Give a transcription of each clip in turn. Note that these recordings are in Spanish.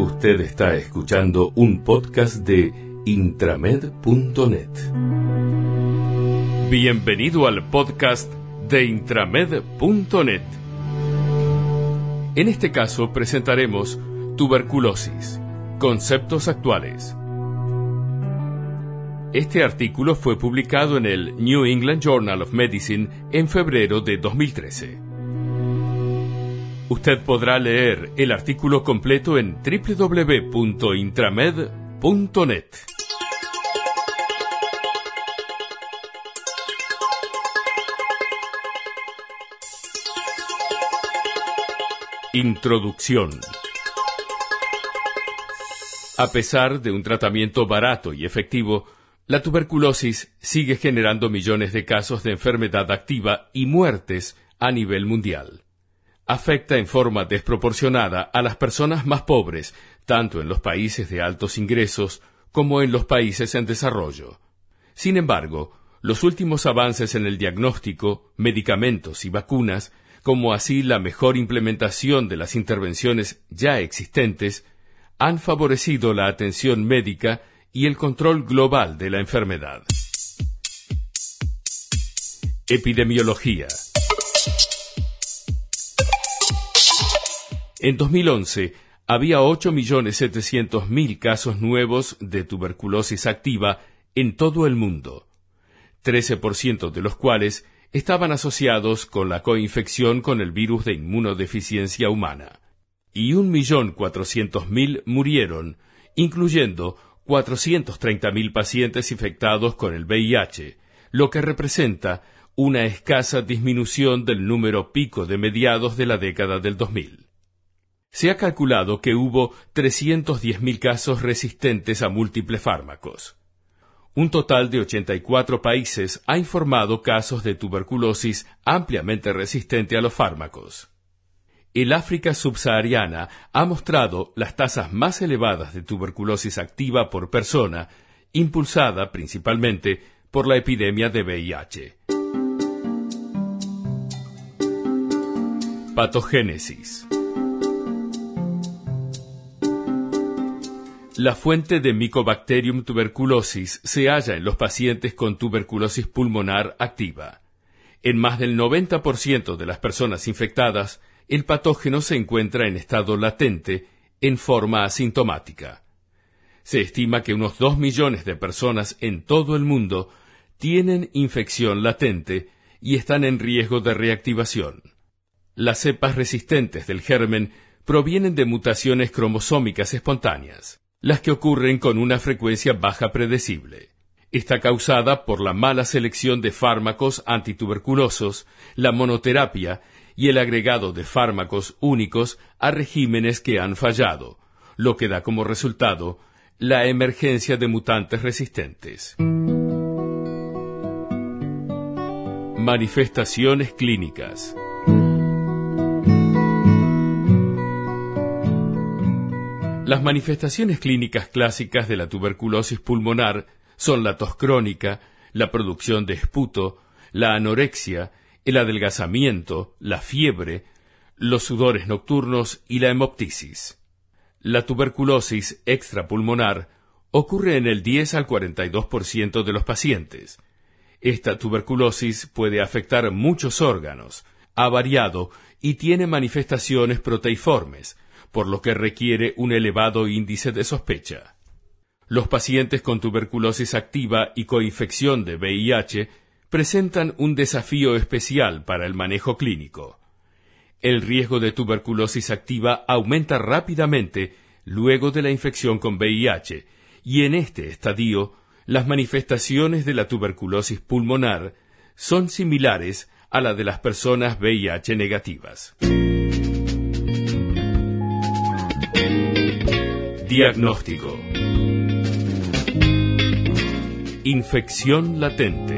Usted está escuchando un podcast de intramed.net. Bienvenido al podcast de intramed.net. En este caso presentaremos tuberculosis, conceptos actuales. Este artículo fue publicado en el New England Journal of Medicine en febrero de 2013. Usted podrá leer el artículo completo en www.intramed.net. Introducción. A pesar de un tratamiento barato y efectivo, la tuberculosis sigue generando millones de casos de enfermedad activa y muertes a nivel mundial. Afecta en forma desproporcionada a las personas más pobres, tanto en los países de altos ingresos como en los países en desarrollo. Sin embargo, los últimos avances en el diagnóstico, medicamentos y vacunas, como así la mejor implementación de las intervenciones ya existentes, han favorecido la atención médica y el control global de la enfermedad. Epidemiología. En 2011, había 8.700.000 casos nuevos de tuberculosis activa en todo el mundo, 13% de los cuales estaban asociados con la coinfección con el virus de inmunodeficiencia humana, y 1.400.000 murieron, incluyendo 430.000 pacientes infectados con el VIH, lo que representa una escasa disminución del número pico de mediados de la década del 2000. Se ha calculado que hubo 310.000 casos resistentes a múltiples fármacos. Un total de 84 países ha informado casos de tuberculosis ampliamente resistente a los fármacos. El África subsahariana ha mostrado las tasas más elevadas de tuberculosis activa por persona, impulsada principalmente por la epidemia de VIH. Patogénesis. La fuente de Mycobacterium tuberculosis se halla en los pacientes con tuberculosis pulmonar activa. En más del 90% de las personas infectadas, el patógeno se encuentra en estado latente, en forma asintomática. Se estima que unos 2 millones de personas en todo el mundo tienen infección latente y están en riesgo de reactivación. Las cepas resistentes del germen provienen de mutaciones cromosómicas espontáneas, las que ocurren con una frecuencia baja predecible. Está causada por la mala selección de fármacos antituberculosos, la monoterapia y el agregado de fármacos únicos a regímenes que han fallado, lo que da como resultado la emergencia de mutantes resistentes. Manifestaciones clínicas. Las manifestaciones clínicas clásicas de la tuberculosis pulmonar son la tos crónica, la producción de esputo, la anorexia, el adelgazamiento, la fiebre, los sudores nocturnos y la hemoptisis. La tuberculosis extrapulmonar ocurre en el 10 al 42% de los pacientes. Esta tuberculosis puede afectar muchos órganos, ha variado y tiene manifestaciones proteiformes, por lo que requiere un elevado índice de sospecha. Los pacientes con tuberculosis activa y coinfección de VIH presentan un desafío especial para el manejo clínico. El riesgo de tuberculosis activa aumenta rápidamente luego de la infección con VIH, y en este estadio, las manifestaciones de la tuberculosis pulmonar son similares a la de las personas VIH negativas. Diagnóstico. Infección latente.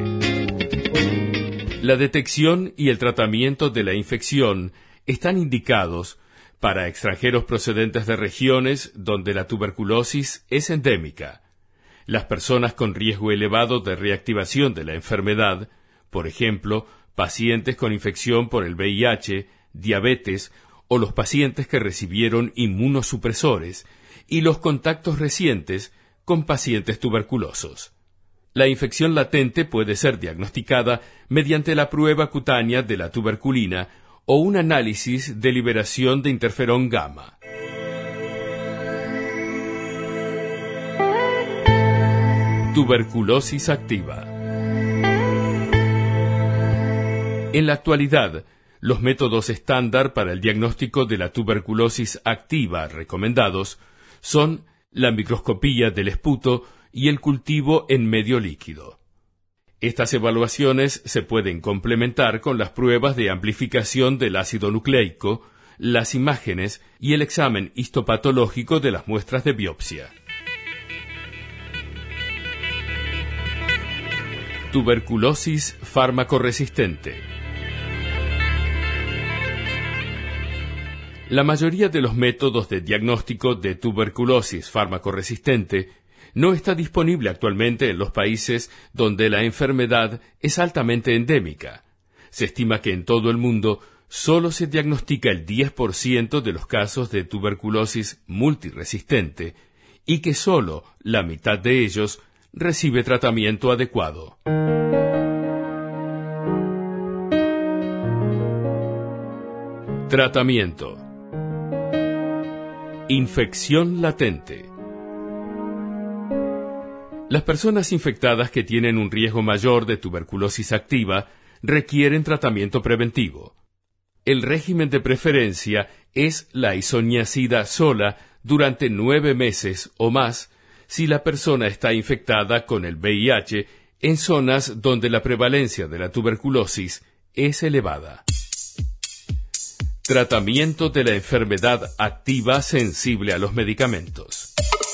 La detección y el tratamiento de la infección están indicados para extranjeros procedentes de regiones donde la tuberculosis es endémica. Las personas con riesgo elevado de reactivación de la enfermedad, por ejemplo, pacientes con infección por el VIH, diabetes o los pacientes que recibieron inmunosupresores y los contactos recientes con pacientes tuberculosos. La infección latente puede ser diagnosticada mediante la prueba cutánea de la tuberculina o un análisis de liberación de interferón gamma. Tuberculosis activa. En la actualidad, los métodos estándar para el diagnóstico de la tuberculosis activa recomendados son la microscopía del esputo y el cultivo en medio líquido. Estas evaluaciones se pueden complementar con las pruebas de amplificación del ácido nucleico, las imágenes y el examen histopatológico de las muestras de biopsia. Tuberculosis fármaco-resistente. La mayoría de los métodos de diagnóstico de tuberculosis fármaco-resistente no está disponible actualmente en los países donde la enfermedad es altamente endémica. Se estima que en todo el mundo solo se diagnostica el 10% de los casos de tuberculosis multiresistente y que solo la mitad de ellos recibe tratamiento adecuado. Tratamiento. Infección latente. Las personas infectadas que tienen un riesgo mayor de tuberculosis activa requieren tratamiento preventivo. El régimen de preferencia es la isoniazida sola durante 9 meses o más si la persona está infectada con el VIH en zonas donde la prevalencia de la tuberculosis es elevada. Tratamiento de la enfermedad activa sensible a los medicamentos.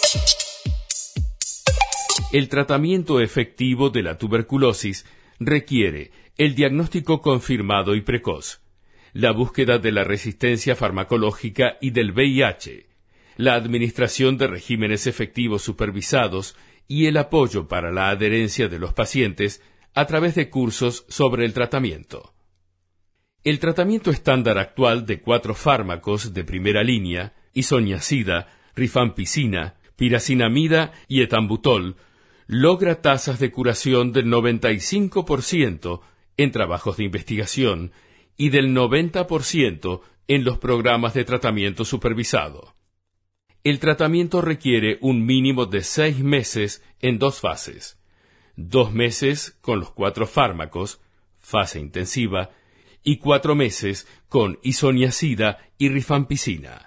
El tratamiento efectivo de la tuberculosis requiere el diagnóstico confirmado y precoz, la búsqueda de la resistencia farmacológica y del VIH, la administración de regímenes efectivos supervisados y el apoyo para la adherencia de los pacientes a través de cursos sobre el tratamiento. El tratamiento estándar actual de 4 fármacos de primera línea, isoniazida, rifampicina, piracinamida y etambutol, logra tasas de curación del 95% en trabajos de investigación y del 90% en los programas de tratamiento supervisado. El tratamiento requiere un mínimo de 6 meses en 2 fases. 2 meses con los 4 fármacos, fase intensiva, y 4 meses con isoniazida y rifampicina.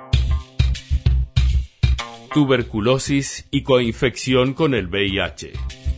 Tuberculosis y coinfección con el VIH.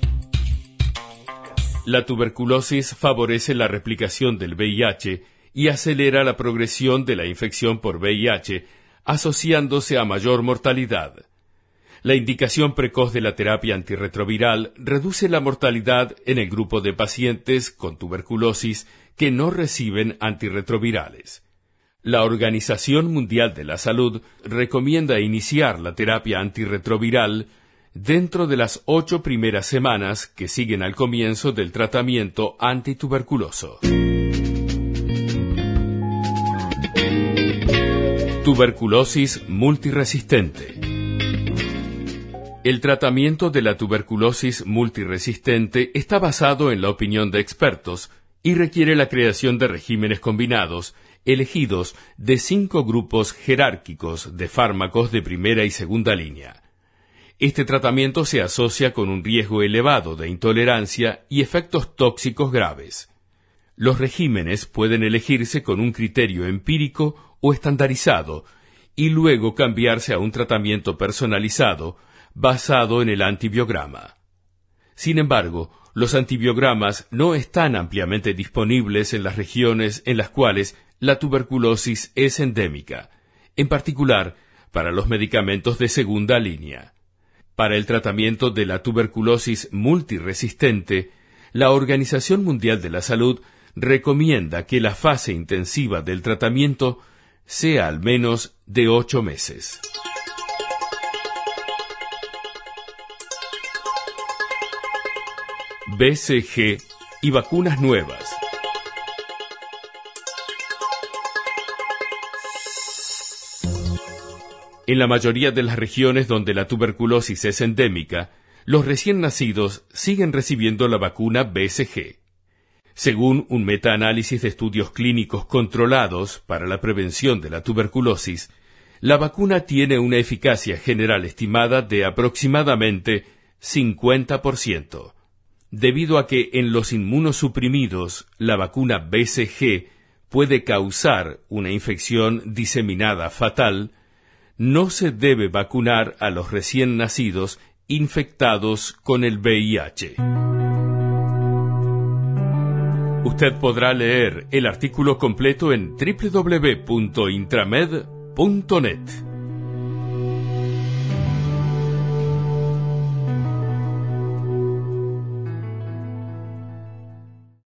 La tuberculosis favorece la replicación del VIH y acelera la progresión de la infección por VIH, asociándose a mayor mortalidad. La indicación precoz de la terapia antirretroviral reduce la mortalidad en el grupo de pacientes con tuberculosis que no reciben antirretrovirales. La Organización Mundial de la Salud recomienda iniciar la terapia antirretroviral dentro de las 8 primeras semanas que siguen al comienzo del tratamiento antituberculoso. Tuberculosis multiresistente. El tratamiento de la tuberculosis multiresistente está basado en la opinión de expertos y requiere la creación de regímenes combinados elegidos de 5 grupos jerárquicos de fármacos de primera y segunda línea. Este tratamiento se asocia con un riesgo elevado de intolerancia y efectos tóxicos graves. Los regímenes pueden elegirse con un criterio empírico o estandarizado y luego cambiarse a un tratamiento personalizado basado en el antibiograma. Sin embargo, los antibiogramas no están ampliamente disponibles en las regiones en las cuales la tuberculosis es endémica, en particular para los medicamentos de segunda línea. Para el tratamiento de la tuberculosis multiresistente, la Organización Mundial de la Salud recomienda que la fase intensiva del tratamiento sea al menos de 8 meses. BCG y vacunas nuevas. En la mayoría de las regiones donde la tuberculosis es endémica, los recién nacidos siguen recibiendo la vacuna BCG. Según un metaanálisis de estudios clínicos controlados para la prevención de la tuberculosis, la vacuna tiene una eficacia general estimada de aproximadamente 50%, debido a que en los inmunosuprimidos la vacuna BCG puede causar una infección diseminada fatal. No se debe vacunar a los recién nacidos infectados con el VIH. Usted podrá leer el artículo completo en www.intramed.net.